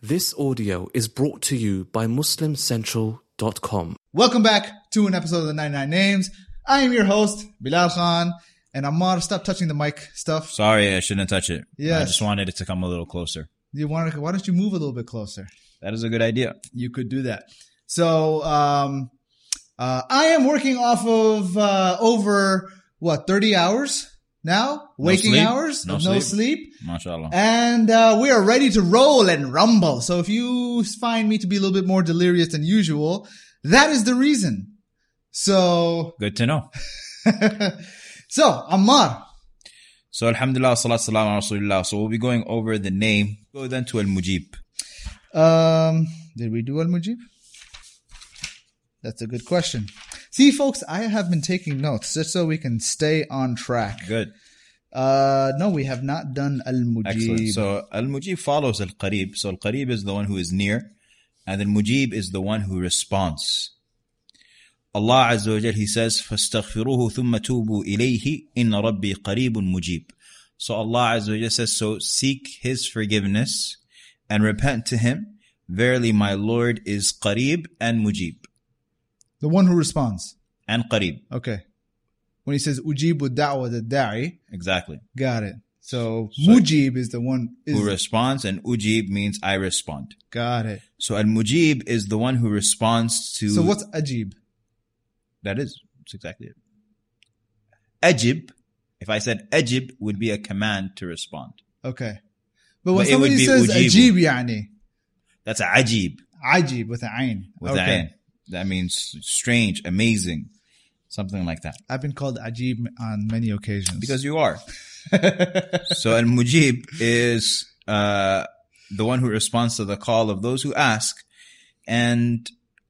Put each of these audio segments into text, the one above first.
This audio is brought to you by MuslimCentral.com. Welcome back to an episode of the 99 Names. I am your host, Bilal Khan. And Ammar, stop touching the mic stuff. Sorry, I shouldn't touch it. Yes. I just wanted it to come a little closer. Why don't you move a little bit closer? That is a good idea. You could do that. So, I am working off of over, 30 hours now? Waking hours of no sleep. MashaAllah. And we are ready to roll and rumble. So if you find me to be a little bit more delirious than usual, that is the reason. So Good to know. So, Ammar. So, alhamdulillah, salatu salam ala rasulillah. So, we'll be going over the name. Go then to Al-Mujib. Did we do Al-Mujib? That's a good question. See, folks, I have been taking notes just so we can stay on track. Good. No, we have not done Al-Mujib. Excellent. So, Al-Mujib follows Al-Qarib. So, Al-Qarib is the one who is near, and Al-Mujib is the one who responds. Allah Azza wa Jal, He says, فَاسْتَغْفِرُوهُ ثُمَّ تُوبُوا إِلَيْهِ إِنَّ رَبِّي قَرِيبٌ مُجِيبٌ. So Allah Azza wa Jal says, so seek His forgiveness and repent to Him. Verily my Lord is Qareeb and Mujib. The one who responds. And Qareeb. Okay. When he says Ujibu da'wa da'i. Exactly. Got it. So Mujib is the one who responds, and Ujib means I respond. Got it. So Al-Mujib is the one who responds to. So what's Ajib? That's exactly it. Ajib, if I said Ajib, would be a command to respond. Okay. But when somebody says Ajib, yani. That's Ajib. Ajib with an ayn. With an ayn. That means strange, amazing, something like that. I've been called Ajib on many occasions. Because you are. So Al-Mujib is the one who responds to the call of those who ask. And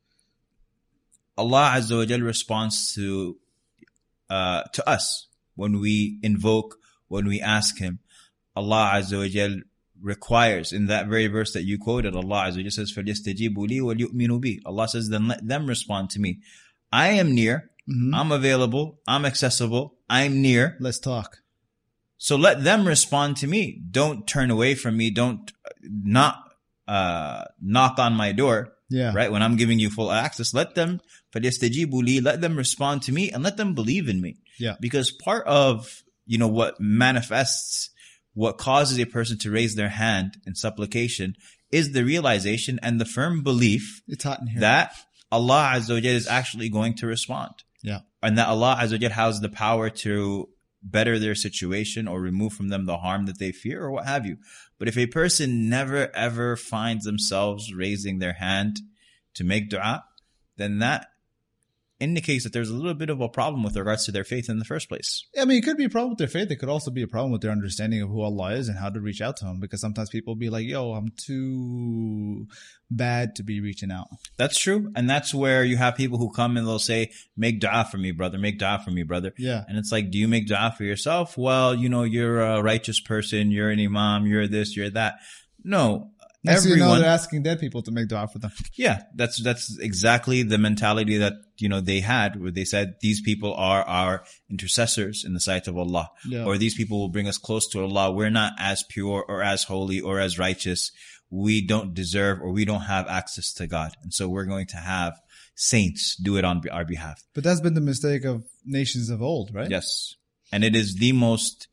Allah Azza wa Jal responds to us when we invoke, when we ask Him. Allah Azza wa Jal requires, in that very verse that you quoted, Allah Azza wa Jal says, فَلْيَسْتَجِيبُوا لِي وَلْيُؤْمِنُوا بِي. Allah says, then let them respond to me. I am near. Mm-hmm. I'm available. I'm accessible. I'm near. Let's talk. So let them respond to me. Don't turn away from me. Don't not knock on my door. Yeah. Right? When I'm giving you full access, let them respond to me and let them believe in me. Yeah. Because part of, what manifests, what causes a person to raise their hand in supplication is the realization and the firm belief it's hot in here. That Allah Azza wa Jal is actually going to respond. Yeah. And that Allah Azza wa Jal has the power to better their situation or remove from them the harm that they fear or what have you. But if a person never ever finds themselves raising their hand to make dua, then that indicates that there's a little bit of a problem with regards to their faith in the first place. I mean, it could be a problem with their faith. It could also be a problem with their understanding of who Allah is and how to reach out to Him. Because sometimes people be like, yo, I'm too bad to be reaching out. That's true. And that's where you have people who come and they'll say, make dua for me, brother. Make dua for me, brother. Yeah. And it's like, do you make dua for yourself? Well, you're a righteous person. You're an imam. You're this, you're that. No. Next thing you know, they're asking dead people to make dua for them. Yeah, that's exactly the mentality that, they had, where they said, these people are our intercessors in the sight of Allah. Yeah. Or these people will bring us close to Allah. We're not as pure or as holy or as righteous. We don't deserve or we don't have access to God. And so we're going to have saints do it on our behalf. But that's been the mistake of nations of old, right? Yes. And it is the most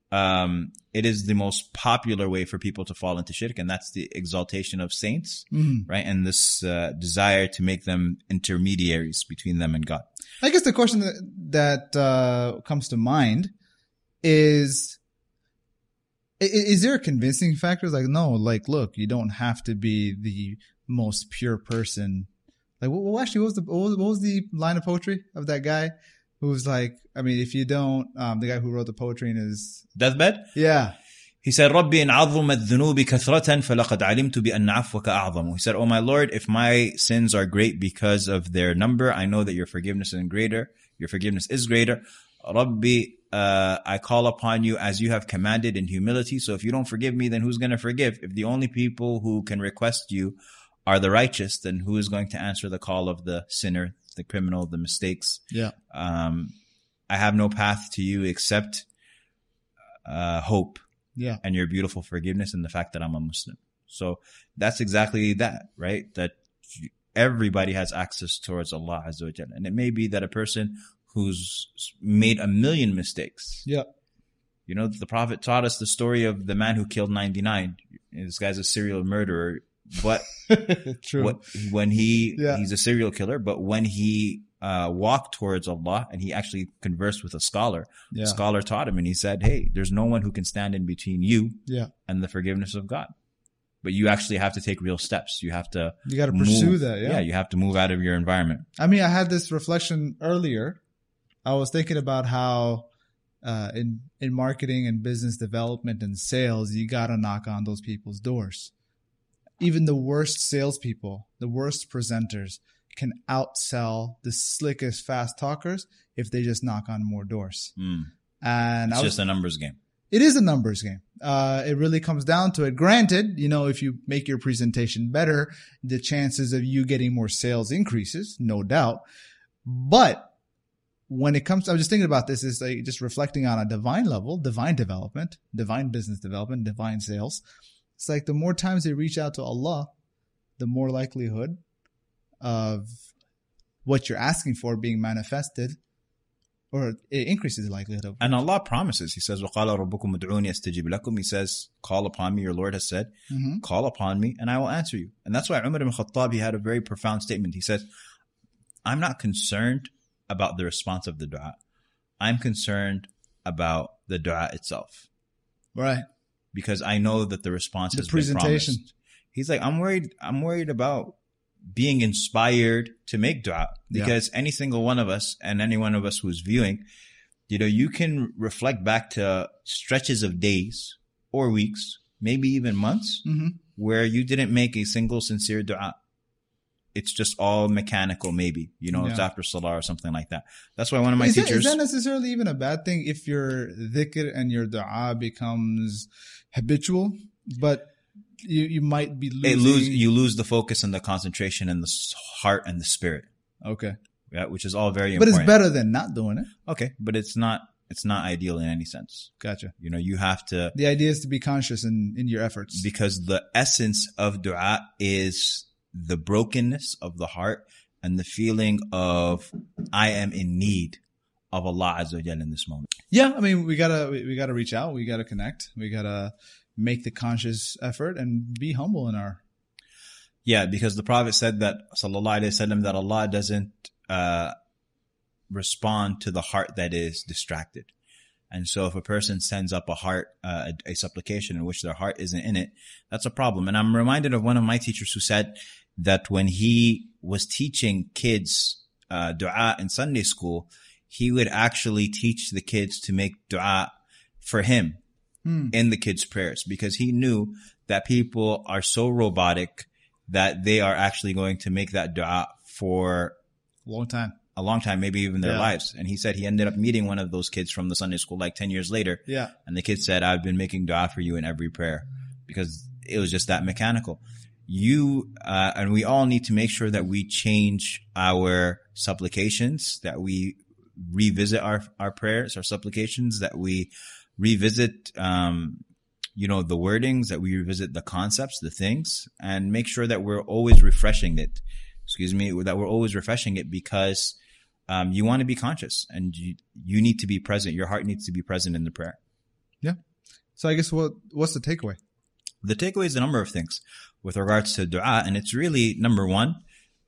popular way for people to fall into shirk, and that's the exaltation of saints, right? And this desire to make them intermediaries between them and God. I guess the question that comes to mind is there a convincing factor? Like, no, like, look, you don't have to be the most pure person. Like, well, actually, what was the line of poetry of that guy? Who was like, I mean, if you don't, the guy who wrote the poetry in his deathbed? Yeah. He said, رَبِّ إِنْ عَظُّمَتْ ذُنُوبِ كَثْرَةً فَلَقَدْ عَلِمْتُ بِأَنَّ عَفْوَكَ أَعْظَمُ. He said, oh my Lord, if my sins are great because of their number, I know that your forgiveness is greater. Your forgiveness is greater. Rabbi, I call upon you as you have commanded in humility. So if you don't forgive me, then who's going to forgive? If the only people who can request you are the righteous, then who is going to answer the call of the sinner, the criminal, the mistakes? Yeah. I have no path to you except hope. Yeah. And your beautiful forgiveness and the fact that I'm a Muslim. So that's exactly that, right? That everybody has access towards Allah Azza wa Jalla. And it may be that a person who's made a million mistakes. Yeah. You know, the Prophet taught us the story of the man who killed 99. This guy's a serial murderer, but True. when he's a serial killer, but when he walked towards Allah and he actually conversed with a scholar, Yeah. the scholar taught him and he said, hey, there's no one who can stand in between you Yeah. and the forgiveness of God. But you actually have to take real steps. You have to You got to pursue that. Yeah. you have to move out of your environment. I mean, I had this reflection earlier. I was thinking about how in marketing and business development and sales, you got to knock on those people's doors. Even the worst salespeople, the worst presenters can outsell the slickest fast talkers if they just knock on more doors. And It's just a numbers game. it is a numbers game. It really comes down to it. Granted, you know, if you make your presentation better, the chances of you getting more sales increases, no doubt. But when it comes, I was just thinking about this, is like just reflecting on a divine level, divine development, divine business development, divine sales. It's like the more times they reach out to Allah, the more likelihood of what you're asking for being manifested, or it increases the likelihood of. And Allah promises. He says, وَقَالَ رَبُّكُمْ ادْعُونِي أَسْتَجِبْ لَكُمْ. He says, call upon me. Your Lord has said, call upon me and I will answer you. And that's why Umar ibn Khattab, he had a very profound statement. He says, I'm not concerned about the response of the dua. I'm concerned about the dua itself. Right. Because I know that the response The has presentation. been promised. He's like, I'm worried about being inspired to make dua, because any single one of us and any one of us who's viewing, you know, you can reflect back to stretches of days or weeks, maybe even months, where you didn't make a single sincere dua. It's just all mechanical, maybe, you know, it's after salah or something like that. That's why one of my teachers. Is that necessarily even a bad thing if your dhikr and your dua becomes habitual? But you might be losing. You lose the focus and the concentration and the heart and the spirit. Okay. Yeah, which is all very But important. it's better than not doing it. Okay, but it's not ideal in any sense. Gotcha. You know, you have to. The idea is to be conscious in your efforts. Because the essence of dua is the brokenness of the heart and the feeling of I am in need of Allah Azza wa Jalla in this moment. Yeah, I mean, we gotta reach out. We gotta connect. We gotta make the conscious effort and be humble in our. Yeah, because the Prophet said that, sallallahu alaihi wasallam, that Allah doesn't respond to the heart that is distracted. And so if a person sends up a supplication in which their heart isn't in it, that's a problem. And I'm reminded of one of my teachers who said that when he was teaching kids dua in Sunday school, he would actually teach the kids to make dua for him in the kids' prayers, because he knew that people are so robotic that they are actually going to make that dua for a long time, maybe even their lives. And he said he ended up meeting one of those kids from the Sunday school like 10 years later. Yeah. And the kid said, I've been making dua for you in every prayer, because it was just that mechanical. And we all need to make sure that we change our supplications, that we revisit our prayers, our supplications, that we revisit, the wordings, that we revisit the concepts, the things, and make sure that we're always refreshing it. That we're always refreshing it, because you want to be conscious and you need to be present. Your heart needs to be present in the prayer. Yeah. So I guess what's the takeaway? The takeaway is a number of things with regards to dua, and it's really number one,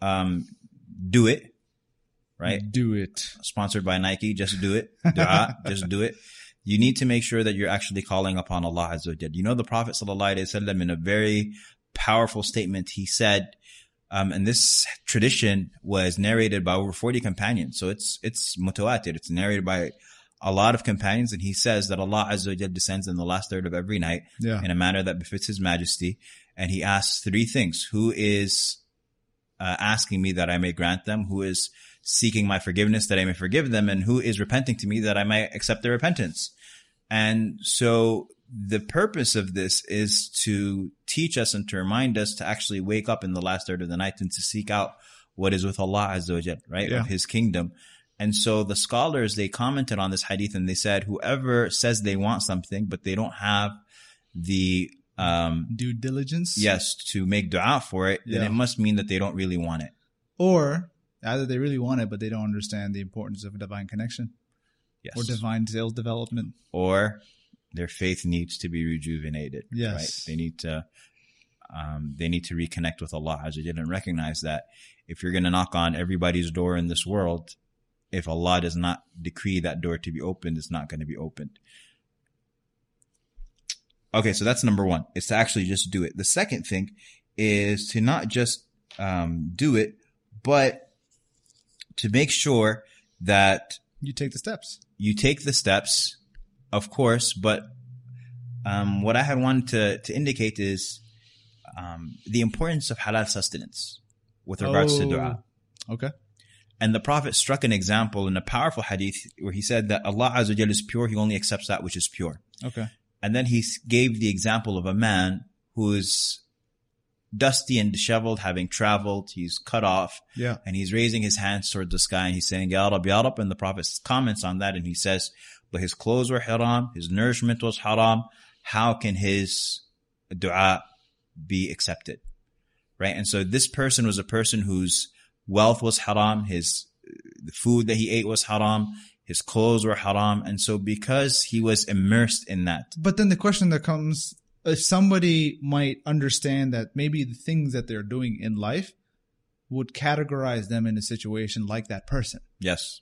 do it, right? Do it. Sponsored by Nike. Just do it. Dua, just do it. You need to make sure that you're actually calling upon Allah Azza wa Jalla. You know, the Prophet sallallahu alaihi wasallam, in a very powerful statement, he said, and this tradition was narrated by over 40 companions. So it's mutawatir. It's narrated by a lot of companions. And he says that Allah Azza wa Jalla descends in the last third of every night in a manner that befits His Majesty. And He asks three things. Who is asking me that I may grant them? Who is seeking my forgiveness that I may forgive them? And who is repenting to me that I might accept their repentance? And so the purpose of this is to teach us and to remind us to actually wake up in the last third of the night and to seek out what is with Allah Azza wa Jalla, right? Of His kingdom. And so the scholars, they commented on this hadith and they said, whoever says they want something, but they don't have the due diligence. yes, to make dua for it, then Yeah. it must mean that they don't really want it. Or either they really want it, but they don't understand the importance of divine connection Yes. or divine sales development. Or their faith needs to be rejuvenated. Yes. Right? They need to reconnect with Allah Azza wa Jalla and recognize that if you're going to knock on everybody's door in this world, if Allah does not decree that door to be opened, it's not going to be opened. Okay, so that's number one. It's to actually just do it. The second thing is to not just do it, but to make sure that You take the steps. you take the steps, of course, but what I had wanted to indicate is the importance of halal sustenance with regards to dua. Okay. And the Prophet struck an example in a powerful hadith where he said that Allah Azza wa Jalla is pure, He only accepts that which is pure. Okay. And then he gave the example of a man who is dusty and disheveled, having traveled, he's cut off, Yeah. and he's raising his hands towards the sky and he's saying, Ya Rab, Ya Rab, and the Prophet comments on that and he says, but his clothes were haram, his nourishment was haram, how can his dua be accepted? Right? And so this person was a person whose wealth was haram, the food that he ate was haram, his clothes were haram, and so because he was immersed in that, But then the question that comes, if somebody might understand that maybe the things that they're doing in life would categorize them in a situation like that person. yes,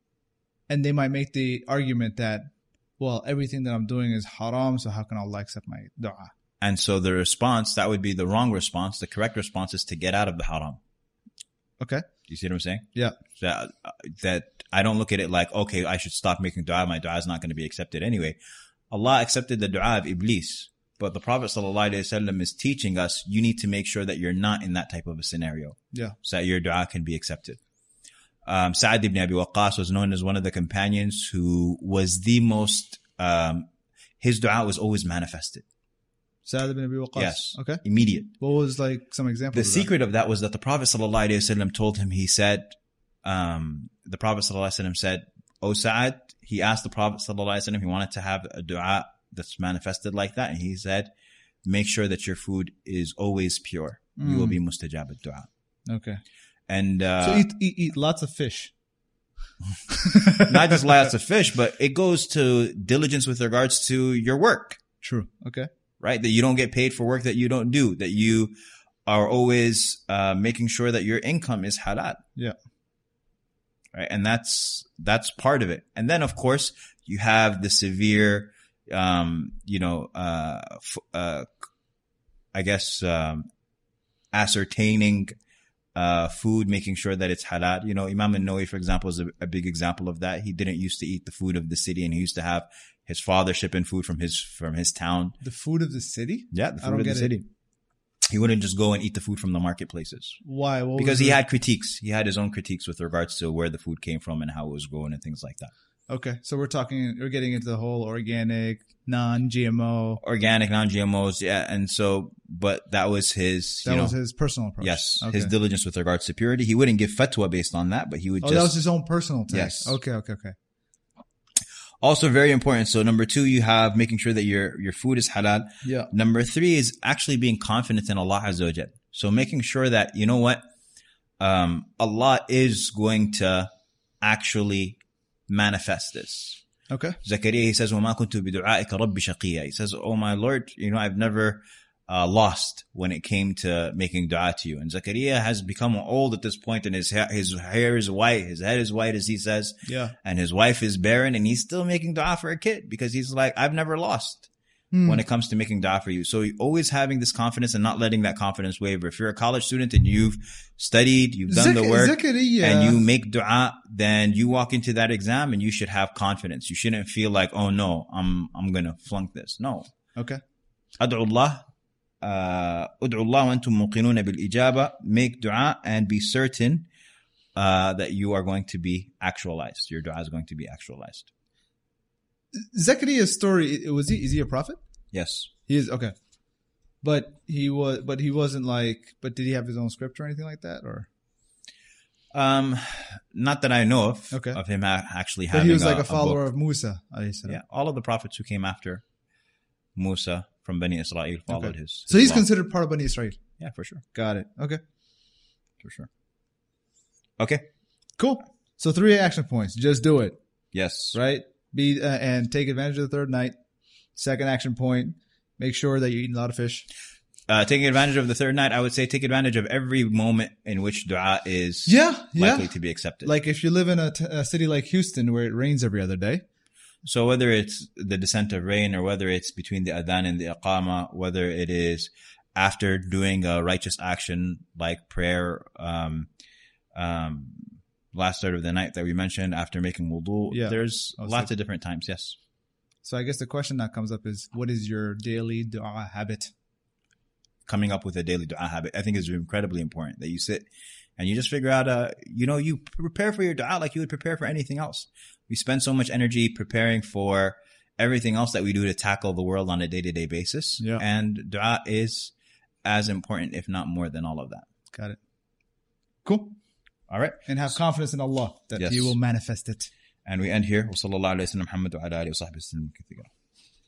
And they might make the argument that, well, everything that I'm doing is haram, so how can Allah accept my dua? and so the response, that would be the wrong response. The correct response is to get out of the haram. Okay. You see what I'm saying? Yeah. That I don't look at it like, okay, I should stop making dua. My dua is not going to be accepted anyway. Allah accepted the dua of Iblis. But the Prophet ﷺ is teaching us, you need to make sure that you're not in that type of a scenario. Yeah. So that your dua can be accepted. Sa'ad ibn Abi Waqqas was known as one of the companions who was the most, his dua was always manifested. Sa'ad ibn Abi Waqqas. Yes. Okay. Immediate. What was like some examples? The secret of that was that the Prophet ﷺ told him, he said, the Prophet ﷺ said, O Sa'ad, he asked the Prophet ﷺ, he wanted to have a dua that's manifested like that. And he said, make sure that your food is always pure. You will be mustajab ad-dua. Okay. And, So eat lots of fish. not just lots of fish, but it goes to diligence with regards to your work, True. Okay. right? That you don't get paid for work that you don't do, that you are always, making sure that your income is halal. Yeah. Right. And that's part of it. And then of course you have the severe, ascertaining, food, making sure that it's halal. You know, Imam al-Nawawi, for example, is a big example of that. He didn't used to eat the food of the city and he used to have his father ship in food from his town. The food of the city? Yeah. The I don't food of the get it. city. He wouldn't just go and eat the food from the marketplaces. Why? What Because was he it? had critiques. He had his own critiques with regards to where the food came from and how it was grown and things like that. Okay. So we're getting into the whole organic, non-GMO. Organic, non-GMOs, yeah. And so, but that was his, That was his personal approach. yes, Okay. his diligence with regards to purity. He wouldn't give fatwa based on that, but he would Oh, just. that was his own personal take. Yes. Okay. Also very important. So number 2, you have making sure that your food is halal. Yeah. Number 3 is actually being confident in Allah Azza wa Jal. So making sure that, you know what, Allah is going to actually manifest this. Okay. Zakaria, he says, وَمَا كُنْتُ بِدُعَائِكَ رَبِّ شَقِيًّا. He says, oh my Lord, you know, I've never lost when it came to making dua to you. And Zakaria has become old at this point, and his hair is white, his head is white, as he says, Yeah. and his wife is barren, and he's still making dua for a kid because he's like, I've never lost when it comes to making dua for you. So always having this confidence and not letting that confidence waver. If you're a college student and you've studied, you've done the work, Zakaria. and you make dua, then you walk into that exam and you should have confidence. You shouldn't feel like, oh no, I'm going to flunk this. No. Okay. Ad'u Allah wa antum muqinuna bil ijaba. Make dua and be certain that you are going to be actualized. Your dua is going to be actualized. Zakaria's story, is he a prophet? Yes. He is. Okay. But he wasn't like, but did he have his own script or anything like that? Or? Not that I know of. Okay. Of him actually But having. he was like a book. follower of Musa, alayhi salam. Yeah. All of the prophets who came after Musa, from Bani Israel followed his So he's law. considered part of Bani Israel. Yeah, for sure. Got it. Okay. For sure. Okay. Cool. So 3 action points. Just do it. Yes. Right? And take advantage of the third night. Second action point, make sure that you're eating a lot of fish. Taking advantage of the third night, I would say take advantage of every moment in which dua is likely to be accepted. Like if you live in a city like Houston where it rains every other day. So whether it's the descent of rain or whether it's between the adhan and the iqama, whether it is after doing a righteous action like prayer, last third of the night that we mentioned, after making wudu, there's lots of different times. Yes. So I guess the question that comes up is, what is your daily dua habit? Coming up with a daily dua habit, I think, is incredibly important, that you sit and you just figure out, you prepare for your dua like you would prepare for anything else. We spend so much energy preparing for everything else that we do to tackle the world on a day-to-day basis. Yeah. And dua is as important, if not more than all of that. Got it. Cool. All right. And have confidence in Allah that He will manifest it. And we end here. وصلى الله عليه وسلم محمد وعلى آله وصحبه وسلم كثيرا.